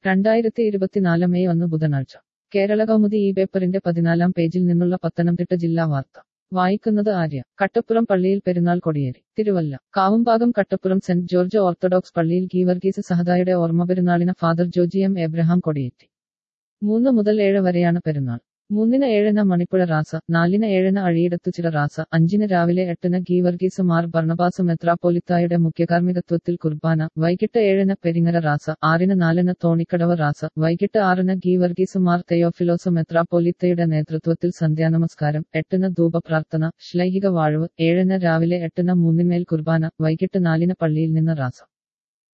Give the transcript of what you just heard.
2024 May 1 ബുധനാഴ്ച കേരള കൗമുദി ഈ പേപ്പറിന്റെ 14-ാം പേജിൽ നിന്നുള്ള പത്തനംതിട്ട ജില്ലാ വാർത്ത വായിക്കുന്നത് ആര്യ. കട്ടപ്പുറം പള്ളിയിൽ പെരുന്നാൾ കൊടിയേറി. Thiruvalla. Kavumbhagam Kattappuram saint George orthodox പള്ളിയിൽ ഗീവർഗീസ് സഹദായുടെ ഓർമ്മപെരുന്നാളിന് ഫാദർ ജോജി എം എബ്രഹാം കൊടിയേറ്റി. 3 മുതൽ 7 വരെയാണ് പെരുന്നാൾ. 3-ന് 7-ന് മണിപ്പുഴ റാസ, 4-ന് 7-ന് അഴിയിടത്തുചിറ റാസ, 5-ന് രാവിലെ 8-ന് ഗീവർഗീസ് മാർ ബർണബാസ് മെത്രാപ്പോലിത്തായുടെ മുഖ്യകാർമ്മികത്വത്തിൽ കുർബാന, വൈകിട്ട് 7-ന് പെരിങ്ങര റാസ, 6-ന് 4-ന് തോണിക്കടവ് റാസ, വൈകിട്ട് 6-ന് ഗീവർഗീസ് മാർ തെയോഫിലോസ് മെത്രാപ്പോലിത്തയുടെ നേതൃത്വത്തിൽ സന്ധ്യാനമസ്കാരം, 8-ന് ധൂപപ്രാർത്ഥന, ശ്ലൈഹിക വാഴ്വ്, 7-ന് രാവിലെ 8-ന് 3-മേൽ കുർബാന, വൈകിട്ട് 4-ന് പള്ളിയിൽ നിന്ന് റാസ.